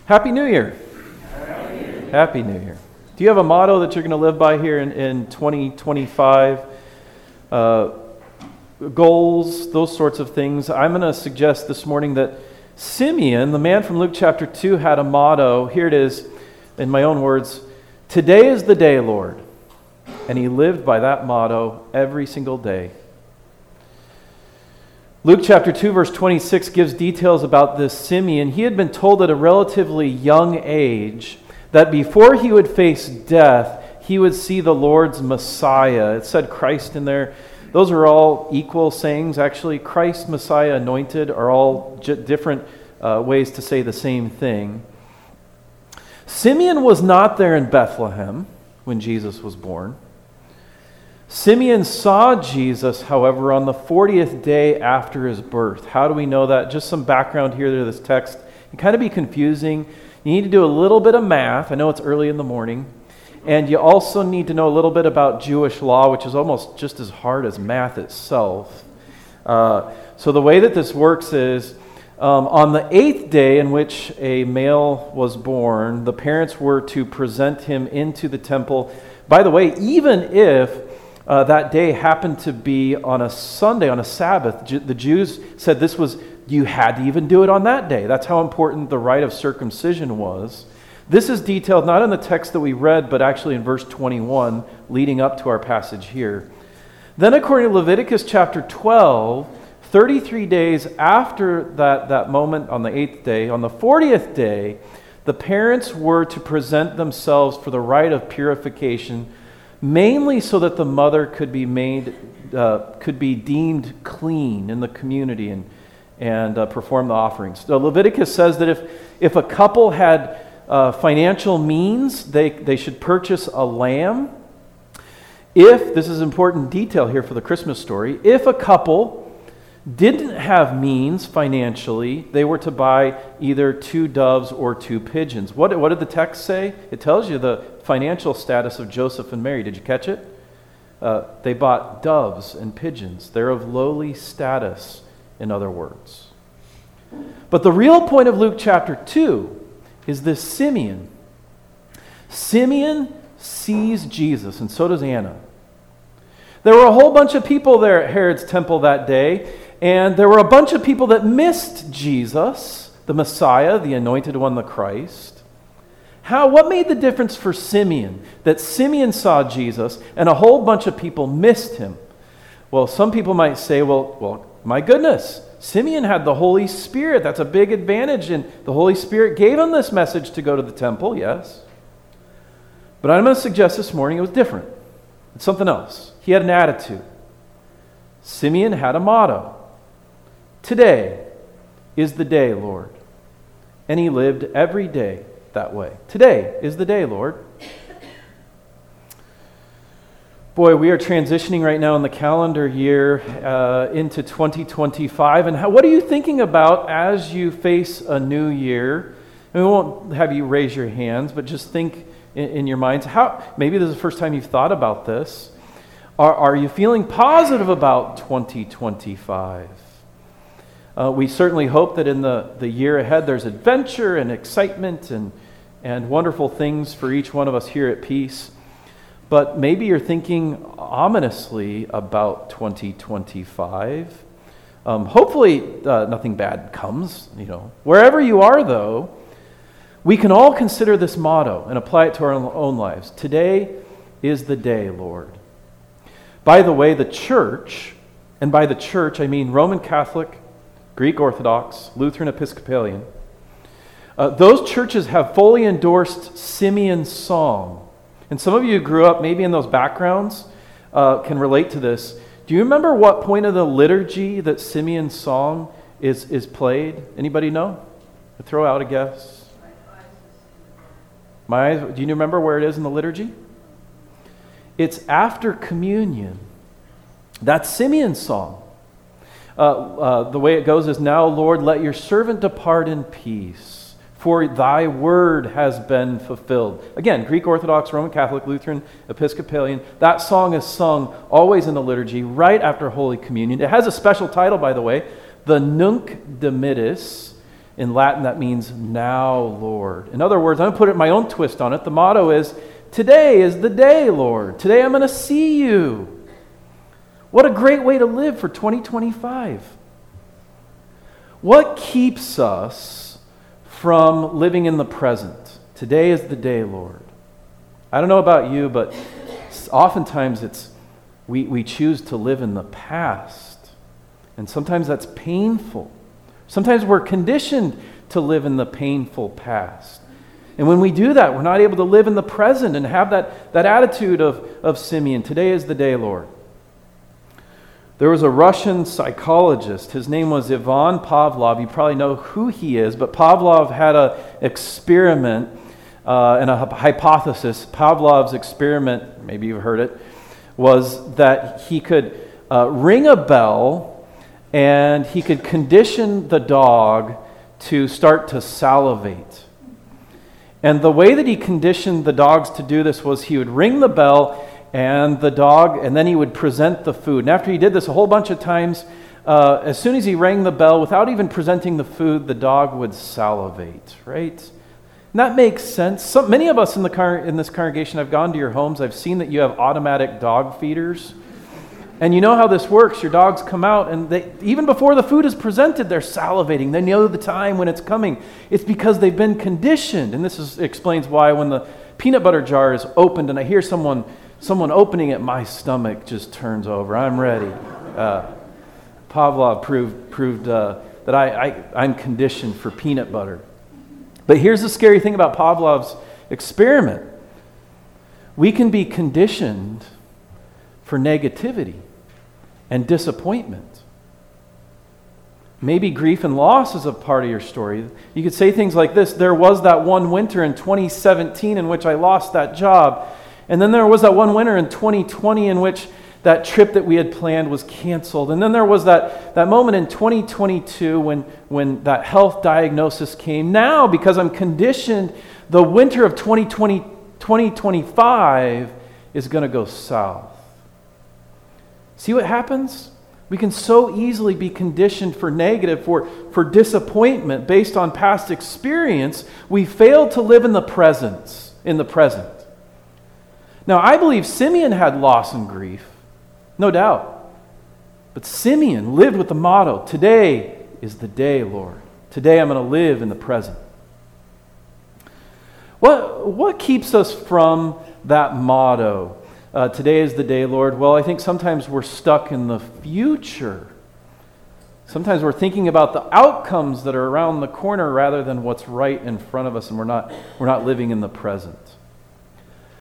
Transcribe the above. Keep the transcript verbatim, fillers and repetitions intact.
Happy New Year. Happy New Year. Happy New Year. Do you have a motto that you're going to live by here in, in twenty twenty-five? Uh, goals, those sorts of things. I'm going to suggest this morning that Simeon, the man from Luke chapter two, had a motto. Here it is in my own words. Today is the day, Lord. And he lived by that motto every single day. Luke chapter two, verse twenty-six gives details about this Simeon. He had been told at a relatively young age that before he would face death, he would see the Lord's Messiah. It said Christ in there. Those are all equal sayings. Actually, Christ, Messiah, anointed are all j- different uh, ways to say the same thing. Simeon was not there in Bethlehem when Jesus was born. Simeon saw Jesus, however, on the fortieth day after his birth. How do we know that? Just some background here to this text. It can kind of be confusing. You need to do a little bit of math. I know it's early in the morning. And you also need to know a little bit about Jewish law, which is almost just as hard as math itself. Uh, so the way that this works is, um, on the eighth day in which a male was born, the parents were to present him into the temple. By the way, even if Uh, that day happened to be on a Sunday, on a Sabbath. Ju- the Jews said this was, you had to even do it on that day. That's how important the rite of circumcision was. This is detailed not in the text that we read, but actually in verse twenty-one, leading up to our passage here. Then according to Leviticus chapter twelve, thirty-three days after that, that moment on the eighth day, on the fortieth day, the parents were to present themselves for the rite of purification, mainly so that the mother could be made, uh, could be deemed clean in the community and and uh, perform the offerings. So Leviticus says that if if a couple had uh, financial means, they they should purchase a lamb. If this is important detail here for the Christmas story, if a couple didn't have means financially, they were to buy either two doves or two pigeons. What, what did the text say? It tells you the financial status of Joseph and Mary. Did you catch it? Uh, they bought doves and pigeons. They're of lowly status, in other words. But the real point of Luke chapter two is this Simeon. Simeon sees Jesus, and so does Anna. There were a whole bunch of people there at Herod's temple that day, and there were a bunch of people that missed Jesus, the Messiah, the anointed one, the Christ. How? What made the difference for Simeon? That Simeon saw Jesus and a whole bunch of people missed him. Well, some people might say, well, well, my goodness, Simeon had the Holy Spirit. That's a big advantage, and the Holy Spirit gave him this message to go to the temple, yes. But I'm going to suggest this morning it was different. It's something else. He had an attitude. Simeon had a motto. Today is the day, Lord. And he lived every day that way. Today is the day, Lord. Boy, we are transitioning right now in the calendar year uh, into twenty twenty-five. And how, what are you thinking about as you face a new year? And we won't have you raise your hands, but just think in, in your minds. How? Maybe this is the first time you've thought about this. Are, are you feeling positive about twenty twenty-five? Uh, we certainly hope that in the, the year ahead there's adventure and excitement and, and wonderful things for each one of us here at Peace. But maybe you're thinking ominously about twenty twenty-five. Um, hopefully uh, nothing bad comes, you know. Wherever you are, though, we can all consider this motto and apply it to our own lives. Today is the day, Lord. By the way, the church, and by the church I mean Roman Catholic, Greek Orthodox, Lutheran Episcopalian, uh, those churches have fully endorsed Simeon's song. And some of you who grew up maybe in those backgrounds uh, can relate to this. Do you remember what point of the liturgy that Simeon's song is, is played? Anybody know? I'll throw out a guess. My eyes. Do you remember where it is in the liturgy? It's after communion. That's Simeon's song. Uh, uh, the way it goes is, now, Lord, let your servant depart in peace, for thy word has been fulfilled. Again, Greek Orthodox, Roman Catholic, Lutheran, Episcopalian. That song is sung always in the liturgy right after Holy Communion. It has a special title, by the way, the Nunc Dimittis, In Latin, that means now, Lord. In other words, I'm going to put my own twist on it. The motto is, today is the day, Lord. Today I'm going to see you. What a great way to live for twenty twenty-five. What keeps us from living in the present? Today is the day, Lord. I don't know about you, but oftentimes it's we, we choose to live in the past. And sometimes that's painful. Sometimes we're conditioned to live in the painful past. And when we do that, we're not able to live in the present and have that, that attitude of, of Simeon. Today is the day, Lord. There was a Russian psychologist. His name was Ivan Pavlov. You probably know who he is, but Pavlov had an experiment uh, and a hypothesis. Pavlov's experiment, maybe you've heard it, was that he could uh, ring a bell and he could condition the dog to start to salivate. And the way that he conditioned the dogs to do this was he would ring the bell and the dog, and then he would present the food. And after he did this a whole bunch of times, uh, as soon as he rang the bell, without even presenting the food, the dog would salivate, right? And that makes sense. So, many of us in the car, in this congregation, I've gone to your homes, I've seen that you have automatic dog feeders. And you know how this works. Your dogs come out, and they, even before the food is presented, they're salivating. They know the time when it's coming. It's because they've been conditioned. And this is, explains why when the peanut butter jar is opened and I hear someone someone opening it, my stomach just turns over. I'm ready. Uh, Pavlov proved proved uh, that I, I, I'm conditioned for peanut butter. But here's the scary thing about Pavlov's experiment. We can be conditioned for negativity and disappointment. Maybe grief and loss is a part of your story. You could say things like this: there was that one winter in twenty seventeen in which I lost that job. And then there was that one winter in twenty twenty in which that trip that we had planned was canceled. And then there was that, that moment in twenty twenty-two when, when that health diagnosis came. Now, because I'm conditioned, the winter of twenty twenty, twenty twenty-five is going to go south. See what happens? We can so easily be conditioned for negative, for, for disappointment based on past experience. We fail to live in the presence, in the present. Now, I believe Simeon had loss and grief, no doubt. But Simeon lived with the motto, today is the day, Lord. Today I'm going to live in the present. What, what keeps us from that motto? Uh, today is the day, Lord. Well, I think sometimes we're stuck in the future. Sometimes we're thinking about the outcomes that are around the corner rather than what's right in front of us, and we're not, we're not living in the present.